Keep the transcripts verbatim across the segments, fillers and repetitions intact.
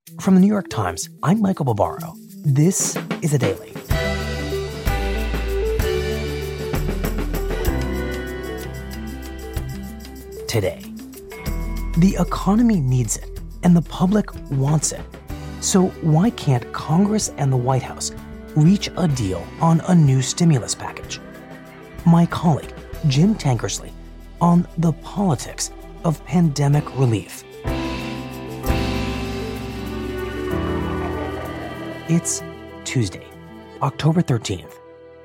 From the New York Times, I'm Michael Barbaro. This is A Daily. Today, the economy needs it, and the public wants it. So why can't Congress and the White House reach a deal on a new stimulus package? My colleague, Jim Tankersley, on the politics of pandemic relief. It's Tuesday, October thirteenth.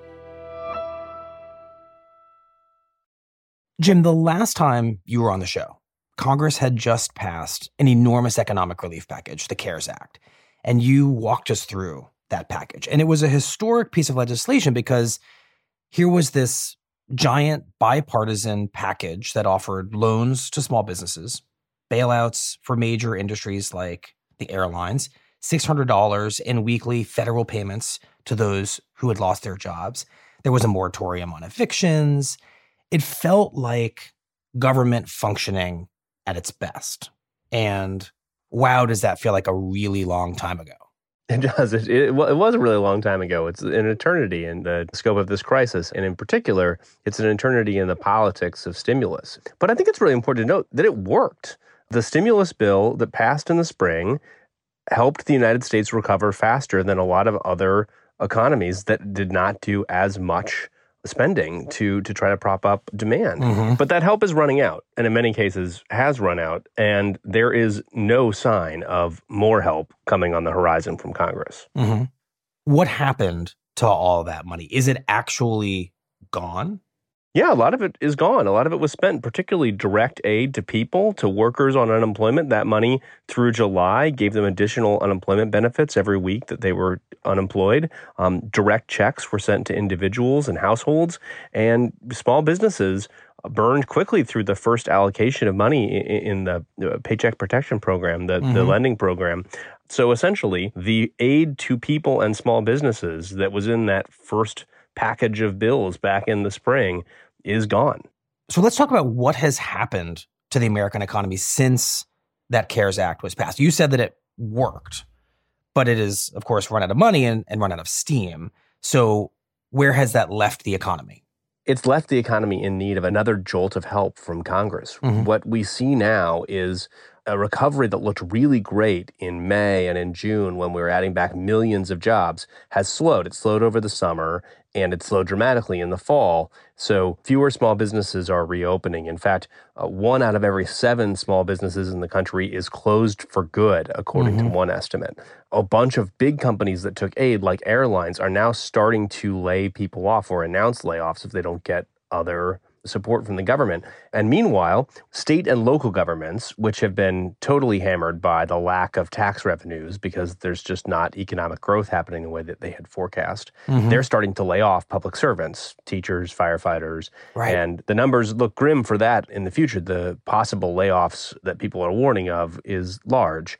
Jim, the last time you were on the show, Congress had just passed an enormous economic relief package, the CARES Act, and you walked us through that package. And it was a historic piece of legislation because here was this giant bipartisan package that offered loans to small businesses, bailouts for major industries like the airlines, six hundred dollars in weekly federal payments to those who had lost their jobs. There was a moratorium on evictions. It felt like government functioning at its best. And wow, does that feel like a really long time ago? It does. It, it, it was a really long time ago. It's an eternity in the scope of this crisis. And in particular, it's an eternity in the politics of stimulus. But I think it's really important to note that it worked. The stimulus bill that passed in the spring helped the United States recover faster than a lot of other economies that did not do as much spending to to try to prop up demand. Mm-hmm. But that help is running out, and in many cases has run out, and there is no sign of more help coming on the horizon from Congress. Mm-hmm. What happened to all that money? Is it actually gone? Yeah, a lot of it is gone. A lot of it was spent, particularly direct aid to people, to workers on unemployment. That money through July gave them additional unemployment benefits every week that they were unemployed. Um, direct checks were sent to individuals and households, and small businesses burned quickly through the first allocation of money in the Paycheck Protection Program, the, mm-hmm. the lending program. So essentially, the aid to people and small businesses that was in that first package of bills back in the spring is gone. So let's talk about what has happened to the American economy since that CARES Act was passed. You said that it worked, but it is, of course, run out of money and, and run out of steam. So where has that left the economy? It's left the economy in need of another jolt of help from Congress. Mm-hmm. What we see now is a recovery that looked really great in May and in June when we were adding back millions of jobs has slowed. It slowed over the summer, and it slowed dramatically in the fall. So fewer small businesses are reopening. In fact, uh, one out of every seven small businesses in the country is closed for good, according mm-hmm. to one estimate. A bunch of big companies that took aid, like airlines, are now starting to lay people off or announce layoffs if they don't get other support from the government. And meanwhile, state and local governments, which have been totally hammered by the lack of tax revenues because there's just not economic growth happening the way that they had forecast, mm-hmm. they're starting to lay off public servants, teachers, firefighters. Right. And the numbers look grim for that in the future. The possible layoffs that people are warning of is large.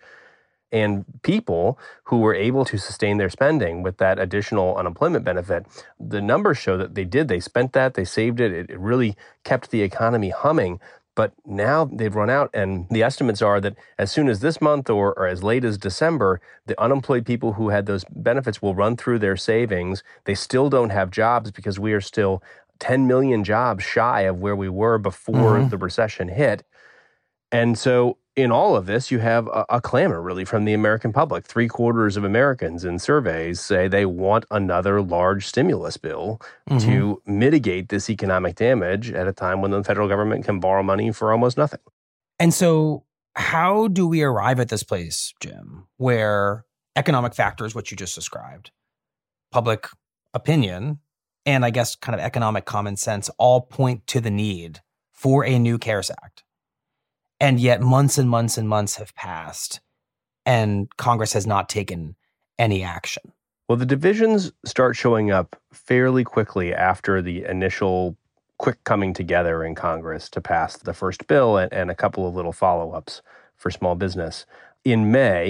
And people who were able to sustain their spending with that additional unemployment benefit, the numbers show that they did. They spent that, they saved it. It, it really kept the economy humming. But now they've run out, and the estimates are that as soon as this month or, or as late as December, the unemployed people who had those benefits will run through their savings. They still don't have jobs because we are still ten million jobs shy of where we were before mm-hmm. the recession hit. And so in all of this, you have a, a clamor, really, from the American public. Three quarters of Americans in surveys say they want another large stimulus bill mm-hmm. to mitigate this economic damage at a time when the federal government can borrow money for almost nothing. And so how do we arrive at this place, Jim, where economic factors, which you just described, public opinion, and I guess kind of economic common sense all point to the need for a new CARES Act? And yet months and months and months have passed, and Congress has not taken any action. Well, the divisions start showing up fairly quickly after the initial quick coming together in Congress to pass the first bill and, and a couple of little follow-ups for small business. In May,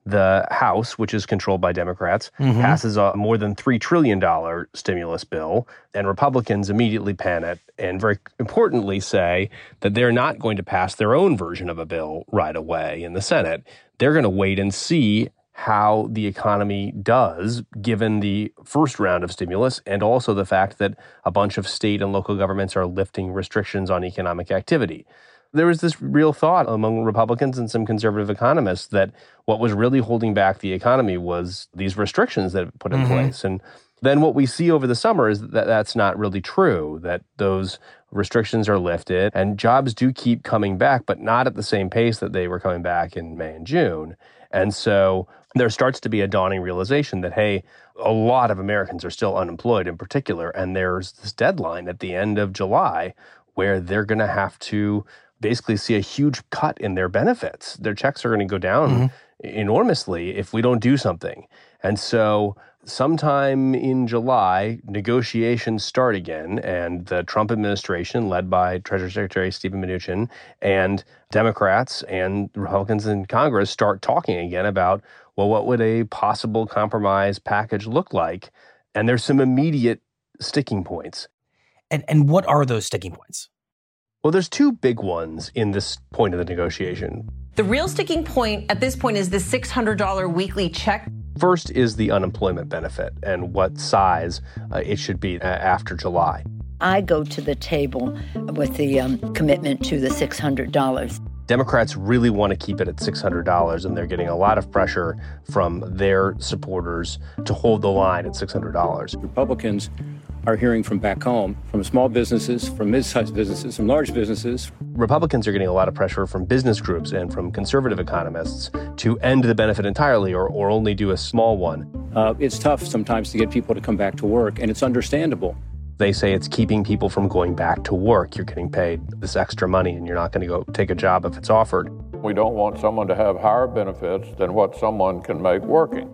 the House, which is controlled by Democrats, mm-hmm. passes a more than three trillion dollars stimulus bill, and Republicans immediately panic and very importantly say that they're not going to pass their own version of a bill right away in the Senate. They're going to wait and see how the economy does given the first round of stimulus and also the fact that a bunch of state and local governments are lifting restrictions on economic activity. There was this real thought among Republicans and some conservative economists that what was really holding back the economy was these restrictions that it put in mm-hmm. place. And then what we see over the summer is that that's not really true, that those restrictions are lifted and jobs do keep coming back, but not at the same pace that they were coming back in May and June. And so there starts to be a dawning realization that, hey, a lot of Americans are still unemployed in particular, and there's this deadline at the end of July where they're going to have to basically see a huge cut in their benefits. Their checks are going to go down mm-hmm. enormously if we don't do something. And so sometime in July, negotiations start again, and the Trump administration, led by Treasury Secretary Steven Mnuchin, and Democrats and Republicans in Congress start talking again about, well, what would a possible compromise package look like? And there's some immediate sticking points. And and what are those sticking points? Well, there's two big ones in this point of the negotiation. The real sticking point at this point is the six hundred dollars weekly check. First is the unemployment benefit and what size uh, it should be after July. I go to the table with the um, commitment to the six hundred dollars. Democrats really want to keep it at six hundred dollars, and they're getting a lot of pressure from their supporters to hold the line at six hundred dollars. Republicans are hearing from back home, from small businesses, from mid-sized businesses, from large businesses. Republicans are getting a lot of pressure from business groups and from conservative economists to end the benefit entirely or, or only do a small one. Uh, it's tough sometimes to get people to come back to work, and it's understandable. They say it's keeping people from going back to work. You're getting paid this extra money, and you're not going to go take a job if it's offered. We don't want someone to have higher benefits than what someone can make working.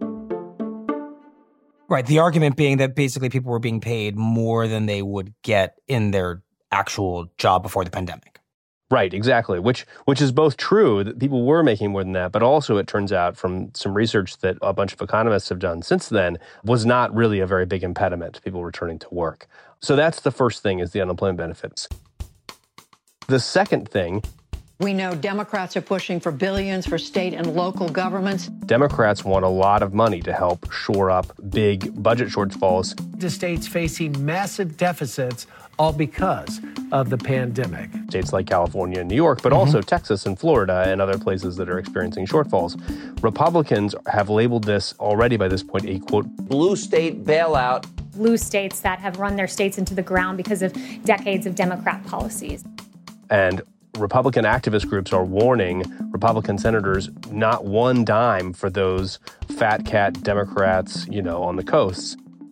Right. The argument being that basically people were being paid more than they would get in their actual job before the pandemic. Right, exactly, which which is both true, that people were making more than that, but also it turns out from some research that a bunch of economists have done since then was not really a very big impediment to people returning to work. So that's the first thing, is the unemployment benefits. The second thing, we know Democrats are pushing for billions for state and local governments. Democrats want a lot of money to help shore up big budget shortfalls. The states facing massive deficits, all because of the pandemic. States like California and New York, but mm-hmm. also Texas and Florida and other places that are experiencing shortfalls. Republicans have labeled this already by this point a, quote, blue state bailout. Blue states that have run their states into the ground because of decades of Democrat policies. And Republican activist groups are warning Republican senators not one dime for those fat cat Democrats, you know, on the coasts.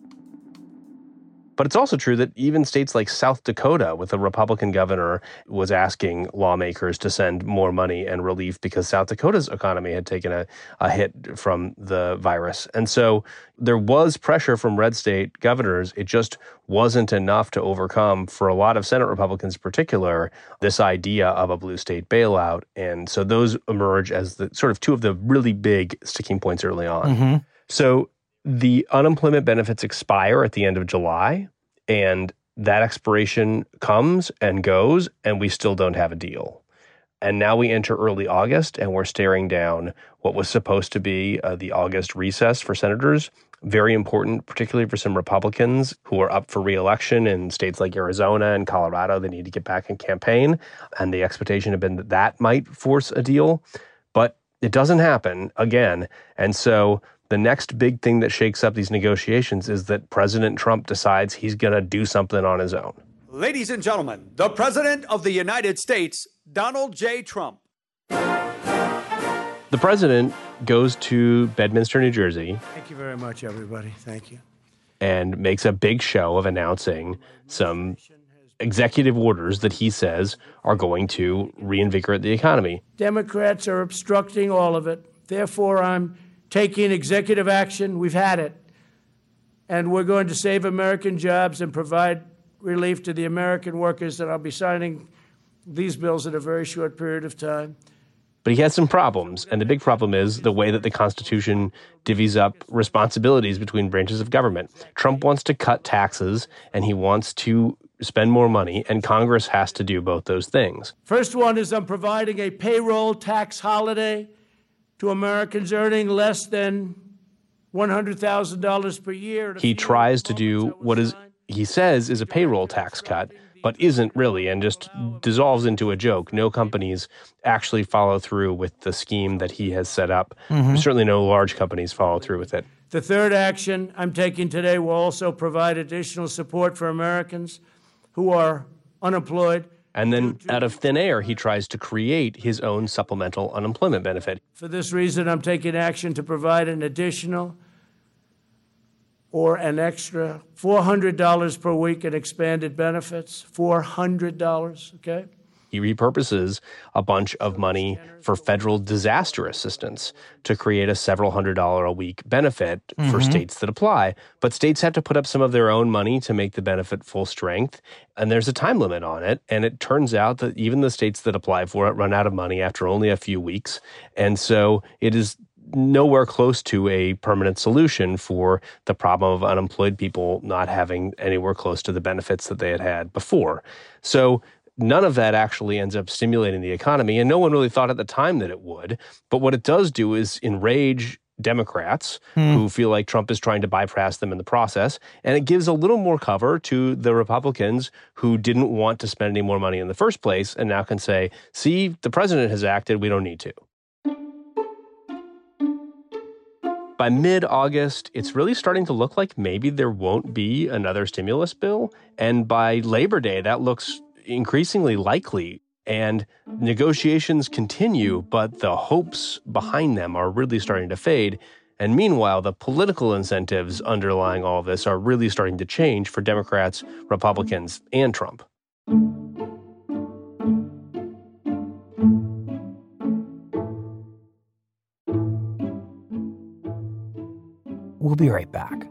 But it's also true that even states like South Dakota, with a Republican governor, was asking lawmakers to send more money and relief because South Dakota's economy had taken a, a hit from the virus. And so there was pressure from red state governors. It just wasn't enough to overcome, for a lot of Senate Republicans in particular, this idea of a blue state bailout. And so those emerge as the sort of two of the really big sticking points early on. Mm-hmm. So the unemployment benefits expire at the end of July, and that expiration comes and goes, and we still don't have a deal. And now we enter early August, and we're staring down what was supposed to be uh, the August recess for senators. Very important, particularly for some Republicans who are up for re-election in states like Arizona and Colorado. They need to get back and campaign, and the expectation had been that that might force a deal. But it doesn't happen again, and so the next big thing that shakes up these negotiations is that President Trump decides he's going to do something on his own. Ladies and gentlemen, the President of the United States, Donald J. Trump. The president goes to Bedminster, New Jersey. Thank you very much, everybody. Thank you. And makes a big show of announcing some executive orders that he says are going to reinvigorate the economy. Democrats are obstructing all of it. Therefore, I'm taking executive action. We've had it. And we're going to save American jobs and provide relief to the American workers. And I'll be signing these bills in a very short period of time. But he has some problems, and the big problem is the way that the Constitution divvies up responsibilities between branches of government. Trump wants to cut taxes, and he wants to spend more money, and Congress has to do both those things. First one is I'm providing a payroll tax holiday to Americans earning less than one hundred thousand dollars per year. He tries to do what is he says is a payroll tax cut, but isn't really, and just dissolves into a joke. No companies actually follow through with the scheme that he has set up. Mm-hmm. Certainly no large companies follow through with it. The third action I'm taking today will also provide additional support for Americans who are unemployed. And then out of thin air, he tries to create his own supplemental unemployment benefit. For this reason, I'm taking action to provide an additional or an extra four hundred dollars per week in expanded benefits, four hundred dollars, okay? He repurposes a bunch of money for federal disaster assistance to create a several hundred dollar a week benefit mm-hmm. for states that apply. But states have to put up some of their own money to make the benefit full strength. And there's a time limit on it. And it turns out that even the states that apply for it run out of money after only a few weeks. And so it is nowhere close to a permanent solution for the problem of unemployed people not having anywhere close to the benefits that they had had before. So none of that actually ends up stimulating the economy, and no one really thought at the time that it would. But what it does do is enrage Democrats hmm. who feel like Trump is trying to bypass them in the process, and it gives a little more cover to the Republicans who didn't want to spend any more money in the first place and now can say, see, the president has acted, we don't need to. By mid-August, it's really starting to look like maybe there won't be another stimulus bill. And by Labor Day, that looks increasingly likely. And negotiations continue, but the hopes behind them are really starting to fade. And meanwhile, the political incentives underlying all of this are really starting to change for Democrats, Republicans, and Trump. We'll be right back.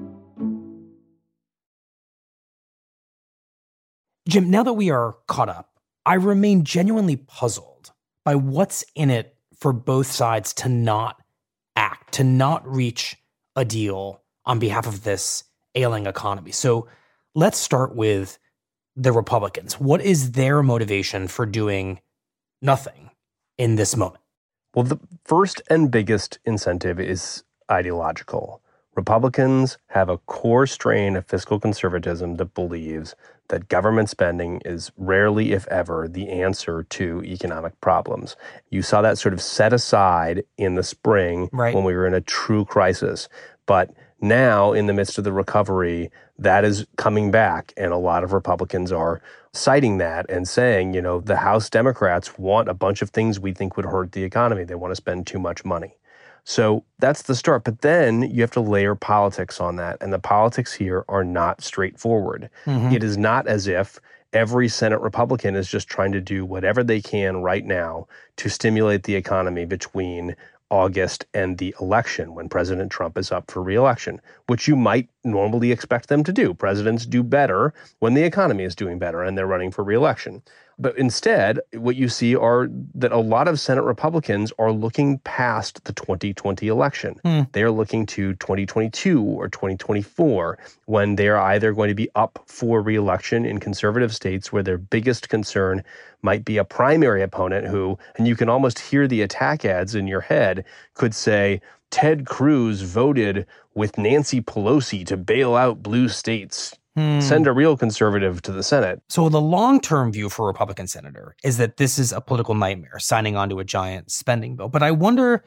Jim, now that we are caught up, I remain genuinely puzzled by what's in it for both sides to not act, to not reach a deal on behalf of this ailing economy. So let's start with the Republicans. What is their motivation for doing nothing in this moment? Well, the first and biggest incentive is ideological. Republicans have a core strain of fiscal conservatism that believes that government spending is rarely, if ever, the answer to economic problems. You saw that sort of set aside in the spring right. when we were in a true crisis. But now, in the midst of the recovery, that is coming back, and a lot of Republicans are citing that and saying, you know, the House Democrats want a bunch of things we think would hurt the economy. They want to spend too much money. So that's the start. But then you have to layer politics on that. And the politics here are not straightforward. Mm-hmm. It is not as if every Senate Republican is just trying to do whatever they can right now to stimulate the economy between August and the election when President Trump is up for re-election, which you might normally expect them to do. Presidents do better when the economy is doing better and they're running for re-election. But instead, what you see are that a lot of Senate Republicans are looking past the twenty twenty election. Mm. They are looking to twenty twenty-two or twenty twenty-four when they are either going to be up for re-election in conservative states where their biggest concern might be a primary opponent who, and you can almost hear the attack ads in your head, could say, Ted Cruz voted with Nancy Pelosi to bail out blue states. Hmm. Send a real conservative to the Senate. So the long-term view for a Republican senator is that this is a political nightmare, signing on to a giant spending bill. But I wonder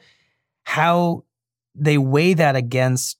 how they weigh that against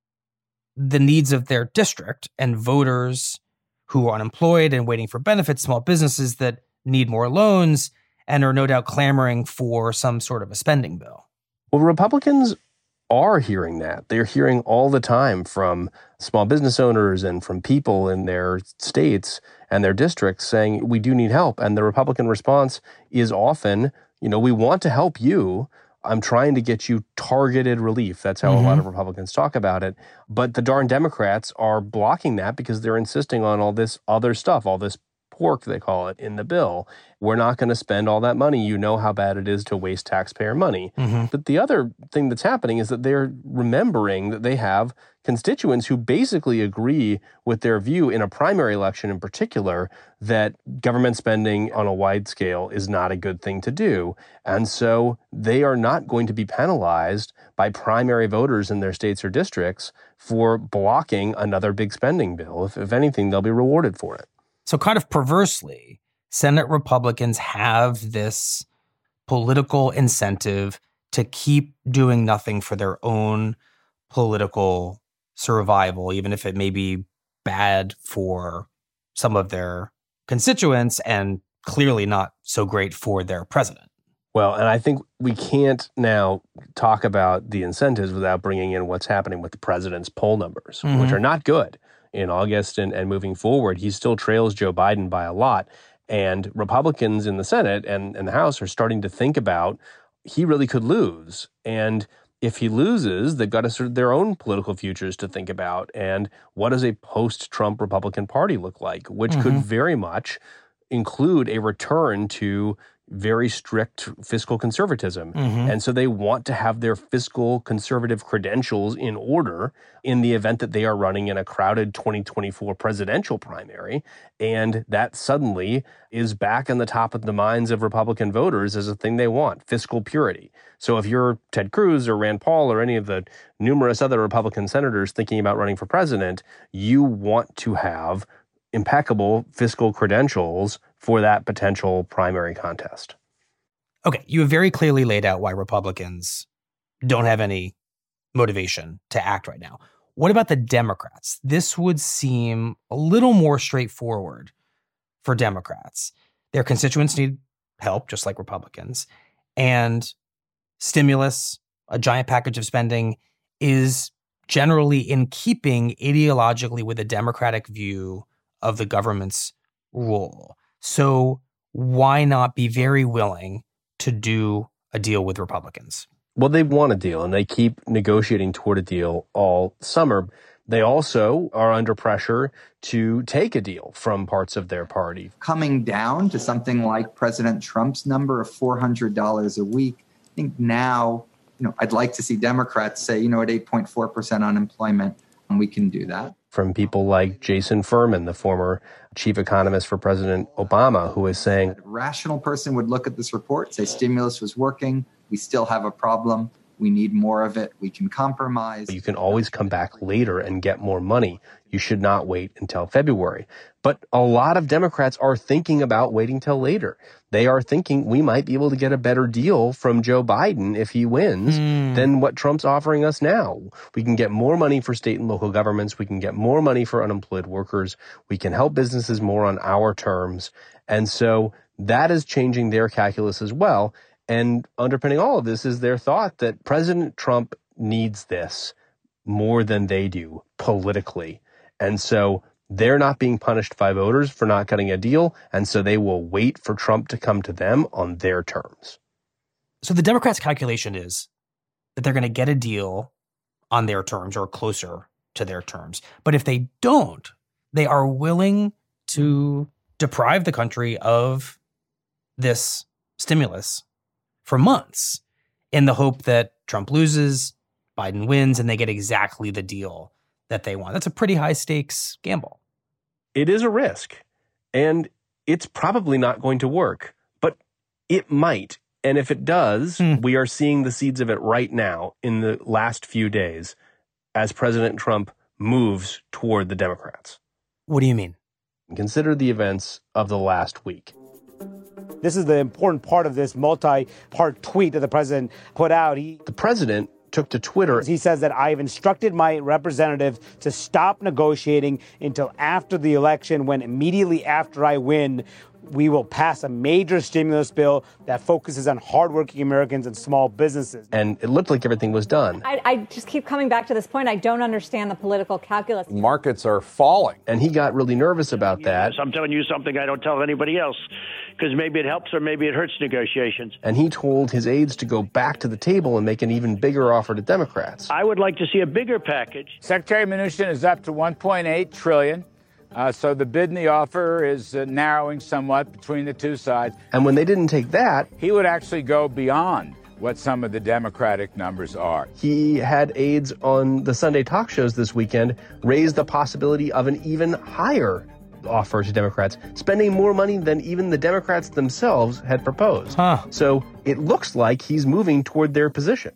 the needs of their district and voters who are unemployed and waiting for benefits, small businesses that need more loans and are no doubt clamoring for some sort of a spending bill. Well, Republicans are hearing that. They're hearing all the time from small business owners and from people in their states and their districts saying, we do need help. And the Republican response is often, you know, we want to help you. I'm trying to get you targeted relief. That's how mm-hmm. a lot of Republicans talk about it. But the darn Democrats are blocking that because they're insisting on all this other stuff, all this pork, they call it, in the bill. We're not going to spend all that money. You know how bad it is to waste taxpayer money. Mm-hmm. But the other thing that's happening is that they're remembering that they have constituents who basically agree with their view in a primary election in particular that government spending on a wide scale is not a good thing to do. And so they are not going to be penalized by primary voters in their states or districts for blocking another big spending bill. If, if anything, they'll be rewarded for it. So kind of perversely, Senate Republicans have this political incentive to keep doing nothing for their own political survival, even if it may be bad for some of their constituents and clearly not so great for their president. Well, and I think we can't now talk about the incentives without bringing in what's happening with the president's poll numbers, mm-hmm. which are not good in August and, and moving forward. He still trails Joe Biden by a lot. And Republicans in the Senate and, and the House are starting to think about he really could lose. And if he loses, they've got a sort of their own political futures to think about. And what does a post-Trump Republican Party look like, which mm-hmm. could very much include a return to very strict fiscal conservatism. Mm-hmm. And so they want to have their fiscal conservative credentials in order in the event that they are running in a crowded twenty twenty-four presidential primary. And that suddenly is back on the top of the minds of Republican voters as a thing they want, fiscal purity. So if you're Ted Cruz or Rand Paul or any of the numerous other Republican senators thinking about running for president, you want to have impeccable fiscal credentials for that potential primary contest. Okay, you have very clearly laid out why Republicans don't have any motivation to act right now. What about the Democrats? This would seem a little more straightforward for Democrats. Their constituents need help, just like Republicans. And stimulus, a giant package of spending, is generally in keeping ideologically with a Democratic view of the government's role. So why not be very willing to do a deal with Republicans? Well, they want a deal, and they keep negotiating toward a deal all summer. They also are under pressure to take a deal from parts of their party. Coming down to something like President Trump's number of four hundred dollars a week, I think now, you know, I'd like to see Democrats say, you know, at eight point four percent unemployment, and we can do that. From people like Jason Furman, the former chief economist for President Obama, who is saying, a rational person would look at this report, say stimulus was working, we still have a problem, we need more of it, we can compromise. You can always come back later and get more money. You should not wait until February. But a lot of Democrats are thinking about waiting till later. They are thinking we might be able to get a better deal from Joe Biden if he wins mm. than what Trump's offering us now. We can get more money for state and local governments. We can get more money for unemployed workers. We can help businesses more on our terms. And so that is changing their calculus as well. And underpinning all of this is their thought that President Trump needs this more than they do politically. And so they're not being punished by voters for not cutting a deal, and so they will wait for Trump to come to them on their terms. So the Democrats' calculation is that they're going to get a deal on their terms or closer to their terms. But if they don't, they are willing to deprive the country of this stimulus for months in the hope that Trump loses, Biden wins, and they get exactly the deal that they want. That's a pretty high stakes gamble. It is a risk, and it's probably not going to work, but it might. And if it does, mm. we are seeing the seeds of it right now in the last few days as President Trump moves toward the Democrats. What do you mean? Consider the events of the last week. This is the important part of this multi-part tweet that the president put out. He, the president took to Twitter. He says that I have instructed my representative to stop negotiating until after the election, when immediately after I win, we will pass a major stimulus bill that focuses on hardworking Americans and small businesses. And it looked like everything was done. I, I just keep coming back to this point. I don't understand the political calculus. Markets are falling. And he got really nervous about that. I'm telling you something I don't tell anybody else, because maybe it helps or maybe it hurts negotiations. And he told his aides to go back to the table and make an even bigger offer to Democrats. I would like to see a bigger package. Secretary Mnuchin is up to one point eight trillion dollars. Uh, so the bid and the offer is uh, narrowing somewhat between the two sides. And when they didn't take that, he would actually go beyond what some of the Democratic numbers are. He had aides on the Sunday talk shows this weekend raise the possibility of an even higher offer to Democrats, spending more money than even the Democrats themselves had proposed. Huh. So it looks like he's moving toward their position.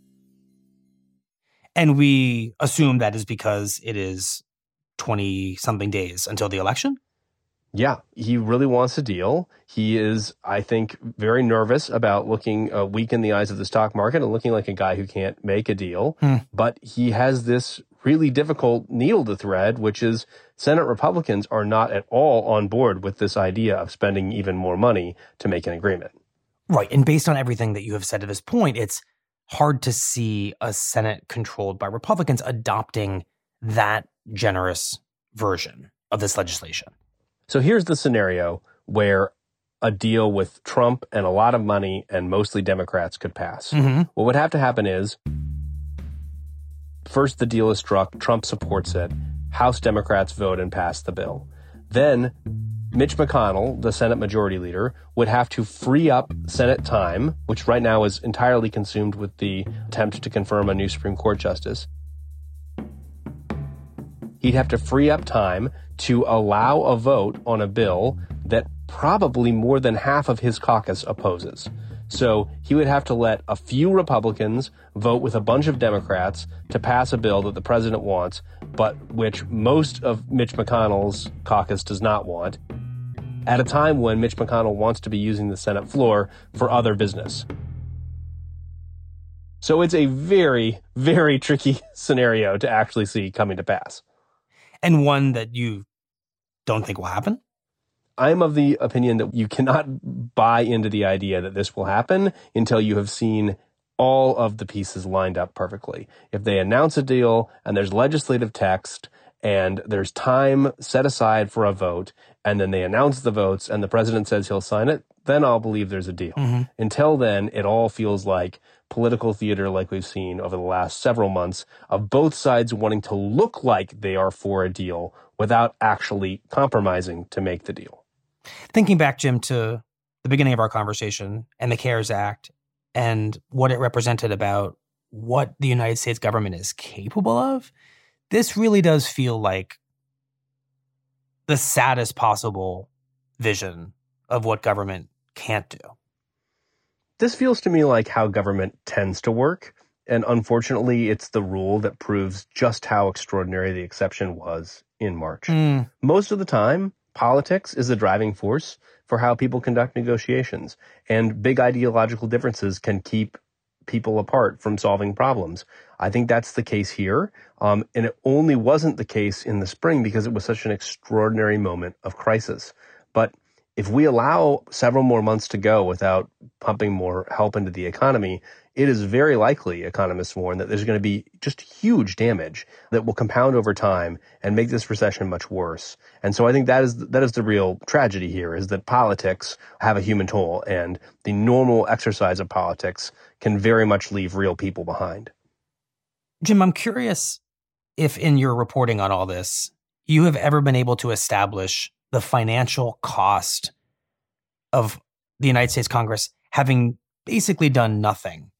And we assume that is because it is twenty-something days until the election? Yeah, he really wants a deal. He is, I think, very nervous about looking uh, weak in the eyes of the stock market and looking like a guy who can't make a deal. Hmm. But he has this really difficult needle to thread, which is Senate Republicans are not at all on board with this idea of spending even more money to make an agreement. Right. And based on everything that you have said to this point, it's hard to see a Senate controlled by Republicans adopting that generous version of this legislation. So here's the scenario where a deal with Trump and a lot of money and mostly Democrats could pass. Mm-hmm. What would have to happen is, first the deal is struck, Trump supports it, House Democrats vote and pass the bill. Then Mitch McConnell, the Senate Majority Leader, would have to free up Senate time, which right now is entirely consumed with the attempt to confirm a new Supreme Court justice. He'd have to free up time to allow a vote on a bill that probably more than half of his caucus opposes. So he would have to let a few Republicans vote with a bunch of Democrats to pass a bill that the president wants, but which most of Mitch McConnell's caucus does not want, at a time when Mitch McConnell wants to be using the Senate floor for other business. So it's a very, very tricky scenario to actually see coming to pass. And one that you don't think will happen? I'm of the opinion that you cannot buy into the idea that this will happen until you have seen all of the pieces lined up perfectly. If they announce a deal and there's legislative text and there's time set aside for a vote and then they announce the votes and the president says he'll sign it, then I'll believe there's a deal. Mm-hmm. Until then, it all feels like political theater like we've seen over the last several months of both sides wanting to look like they are for a deal without actually compromising to make the deal. Thinking back, Jim, to the beginning of our conversation and the CARES Act and what it represented about what the United States government is capable of, this really does feel like the saddest possible vision of what government can't do. This feels to me like how government tends to work, and unfortunately, it's the rule that proves just how extraordinary the exception was in March. Mm. Most of the time, politics is the driving force for how people conduct negotiations, and big ideological differences can keep people apart from solving problems. I think that's the case here, um, and it only wasn't the case in the spring because it was such an extraordinary moment of crisis. But if we allow several more months to go without pumping more help into the economy, it is very likely, economists warn, that there's going to be just huge damage that will compound over time and make this recession much worse. And so I think that is that is the real tragedy here, is that politics have a human toll, and the normal exercise of politics can very much leave real people behind. Jim, I'm curious if in your reporting on all this, you have ever been able to establish the financial cost of the United States Congress having basically done nothing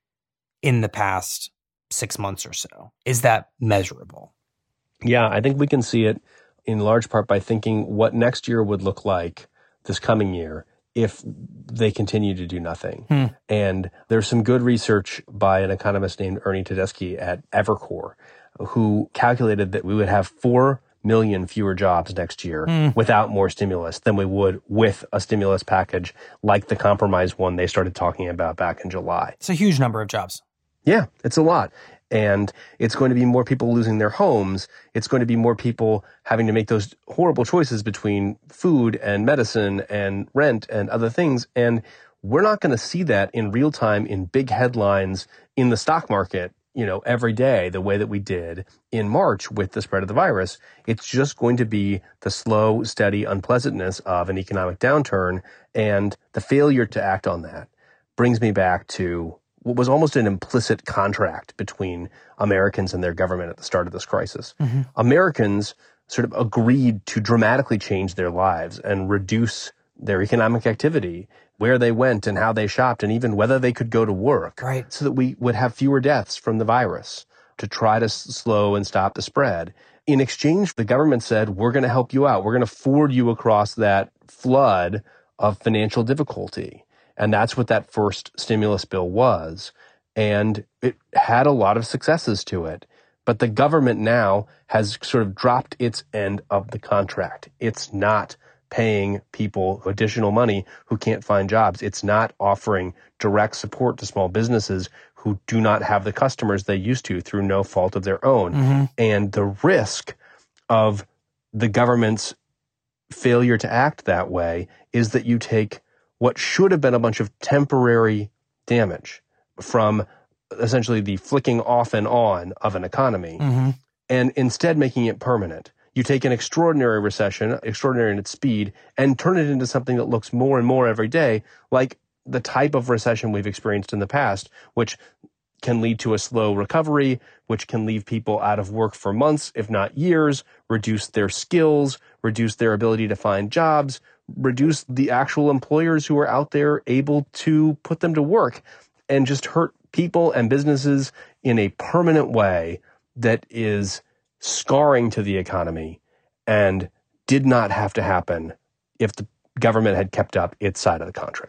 in the past six months or so. Is that measurable? Yeah, I think we can see it in large part by thinking what next year would look like this coming year if they continue to do nothing. Hmm. And there's some good research by an economist named Ernie Tedeschi at Evercore, who calculated that we would have four million fewer jobs next year mm. without more stimulus than we would with a stimulus package like the compromise one they started talking about back in July. It's a huge number of jobs. Yeah, it's a lot. And it's going to be more people losing their homes. It's going to be more people having to make those horrible choices between food and medicine and rent and other things. And we're not going to see that in real time in big headlines in the stock market, you know, every day, the way that we did in March with the spread of the virus. It's just going to be the slow, steady unpleasantness of an economic downturn. And the failure to act on that brings me back to what was almost an implicit contract between Americans and their government at the start of this crisis. Mm-hmm. Americans sort of agreed to dramatically change their lives and reduce their economic activity, where they went and how they shopped, and even whether they could go to work, right, so that we would have fewer deaths from the virus to try to slow and stop the spread. In exchange, the government said, we're going to help you out. We're going to forward you across that flood of financial difficulty. And that's what that first stimulus bill was. And it had a lot of successes to it. But the government now has sort of dropped its end of the contract. It's not paying people additional money who can't find jobs. It's not offering direct support to small businesses who do not have the customers they used to through no fault of their own. Mm-hmm. And the risk of the government's failure to act that way is that you take what should have been a bunch of temporary damage from essentially the flicking off and on of an economy, mm-hmm. and instead making it permanent. You take an extraordinary recession, extraordinary in its speed, and turn it into something that looks more and more every day like the type of recession we've experienced in the past, which can lead to a slow recovery, which can leave people out of work for months, if not years, reduce their skills, reduce their ability to find jobs, reduce the actual employers who are out there able to put them to work, and just hurt people and businesses in a permanent way that is scarring to the economy and did not have to happen if the government had kept up its side of the contract.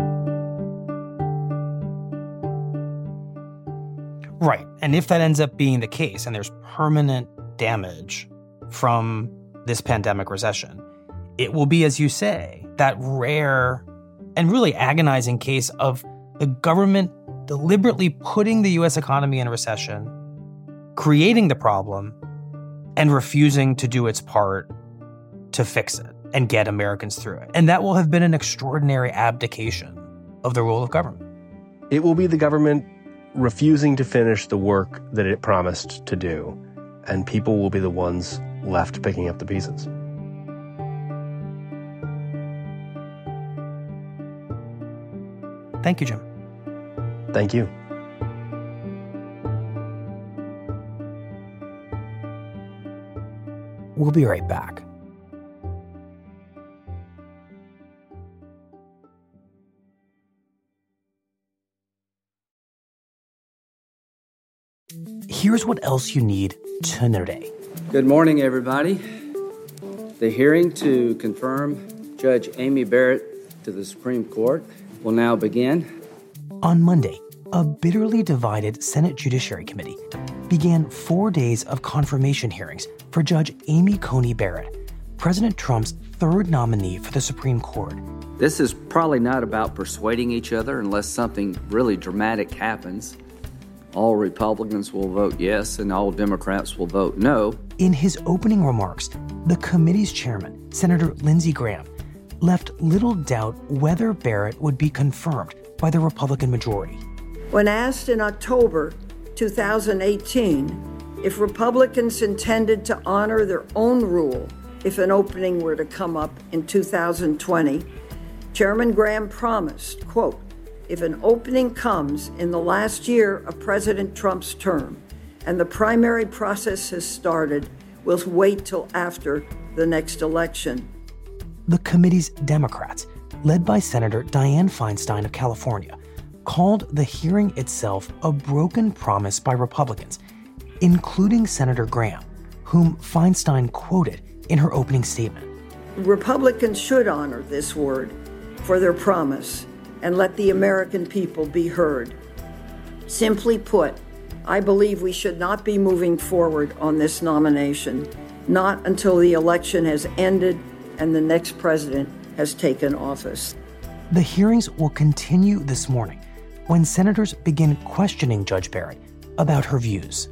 Right. And if that ends up being the case and there's permanent damage from this pandemic recession, it will be, as you say, that rare and really agonizing case of the government deliberately putting the U S economy in recession, creating the problem, and refusing to do its part to fix it and get Americans through it. And that will have been an extraordinary abdication of the role of government. It will be the government refusing to finish the work that it promised to do, and people will be the ones left picking up the pieces. Thank you, Jim. Thank you. We'll be right back. Here's what else you need to know today. Good morning, everybody. The hearing to confirm Judge Amy Barrett to the Supreme Court will now begin. On Monday, a bitterly divided Senate Judiciary Committee began four days of confirmation hearings for Judge Amy Coney Barrett, President Trump's third nominee for the Supreme Court. This is probably not about persuading each other unless something really dramatic happens. All Republicans will vote yes, and all Democrats will vote no. In his opening remarks, the committee's chairman, Senator Lindsey Graham, left little doubt whether Barrett would be confirmed by the Republican majority. When asked in October two thousand eighteen if Republicans intended to honor their own rule if an opening were to come up in two thousand twenty, Chairman Graham promised, quote, "If an opening comes in the last year of President Trump's term and the primary process has started, we'll wait till after the next election." The committee's Democrats, led by Senator Dianne Feinstein of California, called the hearing itself a broken promise by Republicans, including Senator Graham, whom Feinstein quoted in her opening statement. Republicans should honor this word for their promise and let the American people be heard. Simply put, I believe we should not be moving forward on this nomination, not until the election has ended and the next president has taken office. The hearings will continue this morning when senators begin questioning Judge Barrett about her views.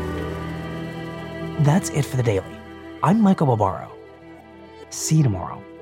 That's it for the Daily. I'm Michael Barbaro. See you tomorrow.